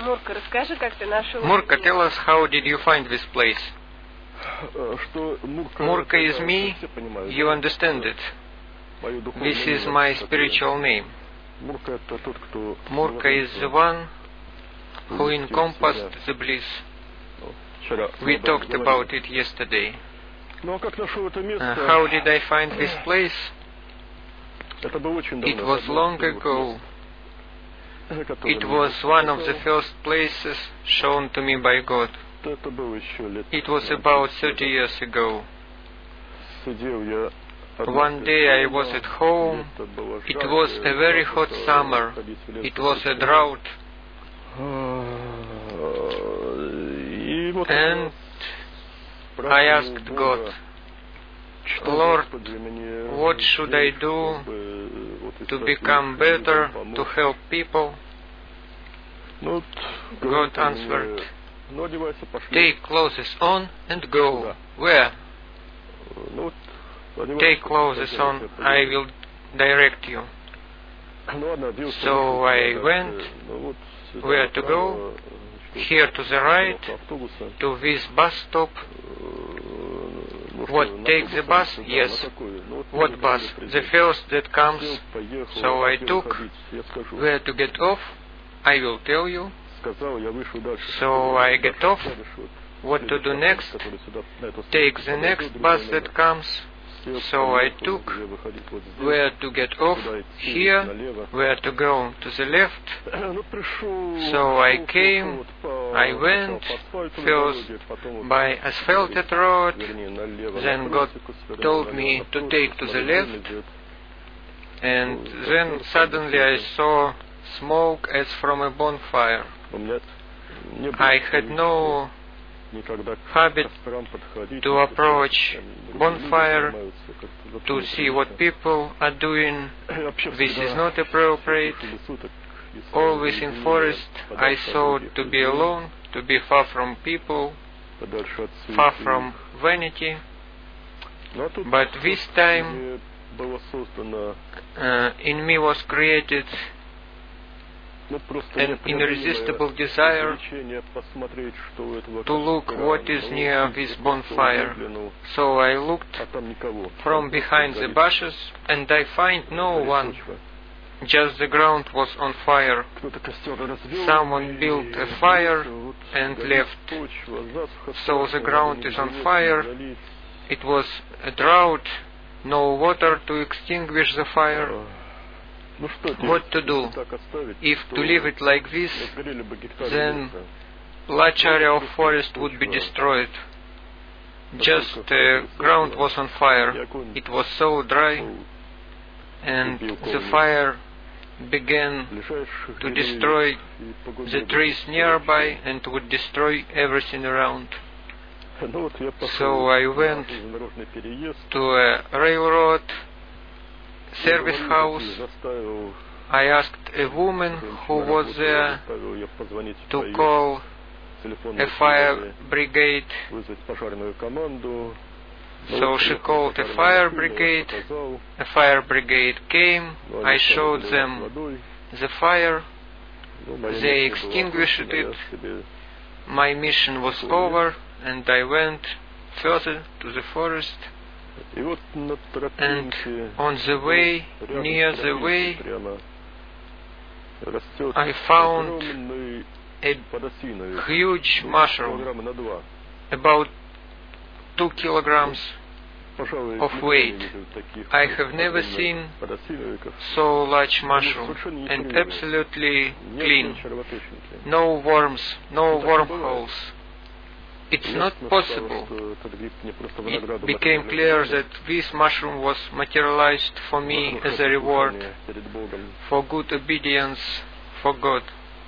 Мурка, расскажи, как ты нашел. Murka, tell us, how did you find this place? Murka is me, you understand it. This is my spiritual name. Murka is the one who encompassed the bliss. We talked about it yesterday. How did I find this place? It was long ago. It was one of the first places shown to me by God. It was about 30 years ago. One day I was at home. It was a very hot summer. It was a drought. And I asked God, Lord, what should I do to become better, to help people? God answered, take clothes on and go. Where? Take clothes on, I will direct you. So I went. Where to go? Here to the right, to this bus stop. What, take the bus? Yes. What bus? The first that comes. So I took. Where to get off? I will tell you. So I get off. What to do next? Take the next bus that comes. So I took. Where to get off? Here. Where to go? To the left. So I came. I went first by asphalted road. Then God told me to take to the left. And then suddenly I saw smoke as from a bonfire. I had no habit to approach bonfire to see what people are doing. This is not appropriate. Always in forest I sought to be alone, to be far from people, far from vanity. But this time in me was created an irresistible desire to look what is near this bonfire. So I looked from behind the bushes, and I find no one. Just the ground was on fire. Someone built a fire and left. So the ground is on fire. It was a drought, no water to extinguish the fire. What to do? If to leave it like this, then large area of forest would be destroyed. Just the ground was on fire. It was so dry, and the fire began to destroy the trees nearby and would destroy everything around. So I went to a railroad service house. I asked a woman who was there to call a fire brigade. So she called a fire brigade. A fire brigade came. I showed them the fire. They extinguished it. My mission was over, and I went further to the forest. And on the way, near the way, I found a huge mushroom, about 2 kilograms of weight. I have never seen so large mushroom, and absolutely clean. No worms, no wormholes. It's not possible. It became clear that this mushroom was materialized for me as a reward for good obedience for God.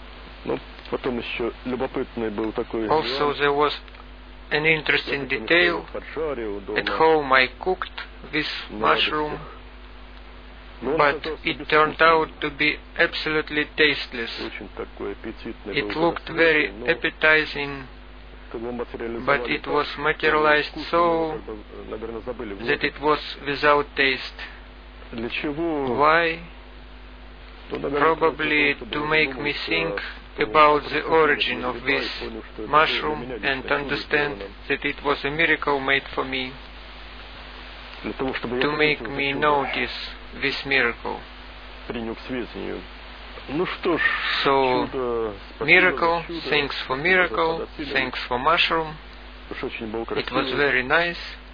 Also, there was an interesting detail. At home I cooked this mushroom, but it turned out to be absolutely tasteless. It looked very appetizing, but it was materialized so that it was without taste. Why? Probably to make me think about the origin of this mushroom and understand that it was a miracle made for me, to make me notice this miracle. So, miracle, thanks for miracle, thanks for mushroom. It was very nice.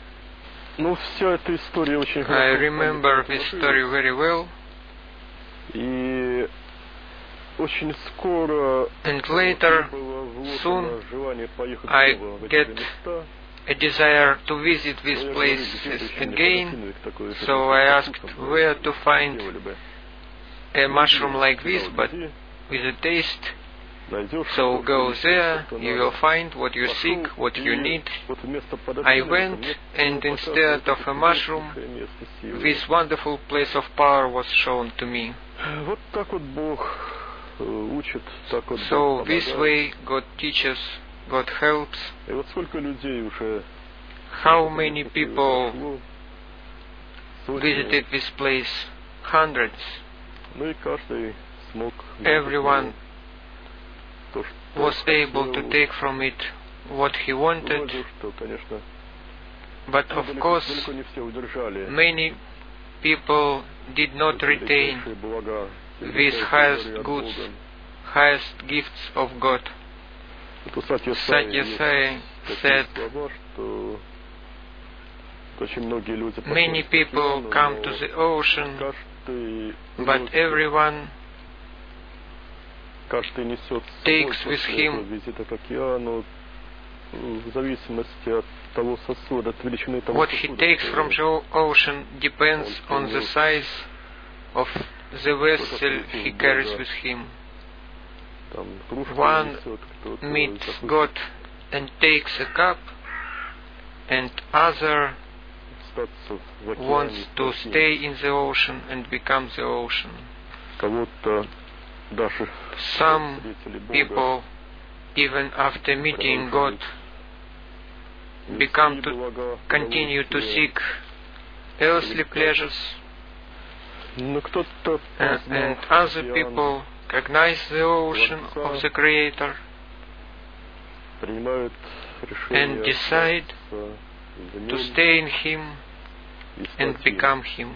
I remember this story very well. And later, soon, I get a desire to visit these places again, so I asked where to find a mushroom like this, but with a taste. So go there, you will find what you seek, what you need. I went, and instead of a mushroom, this wonderful place of power was shown to me. So this way God teaches, God helps. How many people visited this place? Hundreds. Everyone was able to take from it what he wanted, but of course many people did not retain these highest goods, highest gifts of God. Satya Sai said, many people come to the ocean, but everyone takes with him what he takes from the ocean depends on the size of the vessel he carries with him. One meets God and takes a cup, and other wants to stay in the ocean and become the ocean. Some people, even after meeting God, continue to seek earthly pleasures, and other people recognize the ocean of the Creator and decide to stay in Him and become Him.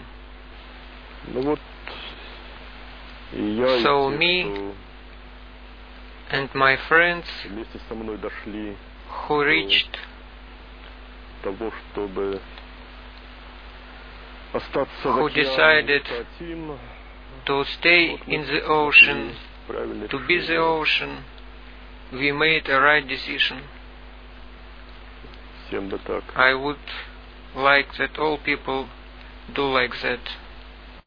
So me and my friends who reached who decided to stay in the ocean, to be the ocean, we made a right decision. I would like that all people do like that.